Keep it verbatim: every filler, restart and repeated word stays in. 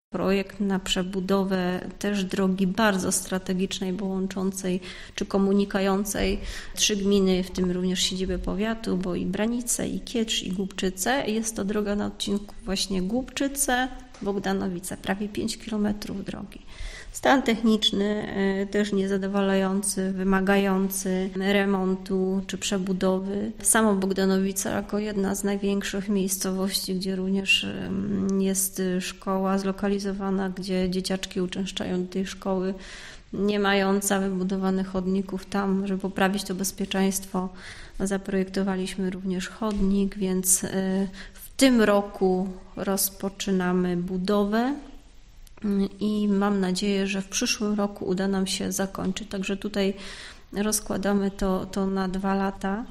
Projekt na przebudowę też drogi bardzo strategicznej, bo łączącej czy komunikującej trzy gminy, w tym również siedzibę powiatu, bo i Branice, i Kietrz, i Głubczyce. Jest to droga na odcinku właśnie Głubczyce, Bogdanowice, prawie pięć kilometrów drogi. Stan techniczny też niezadowalający, wymagający remontu czy przebudowy. Samo Bogdanowice jako jedna z największych miejscowości, gdzie również jest szkoła zlokalizowana, gdzie dzieciaczki uczęszczają do tej szkoły, nie mająca wybudowanych chodników tam, żeby poprawić to bezpieczeństwo, zaprojektowaliśmy również chodnik, więc w tym roku rozpoczynamy budowę. I mam nadzieję, że w przyszłym roku uda nam się zakończyć. Także tutaj rozkładamy to, to na dwa lata.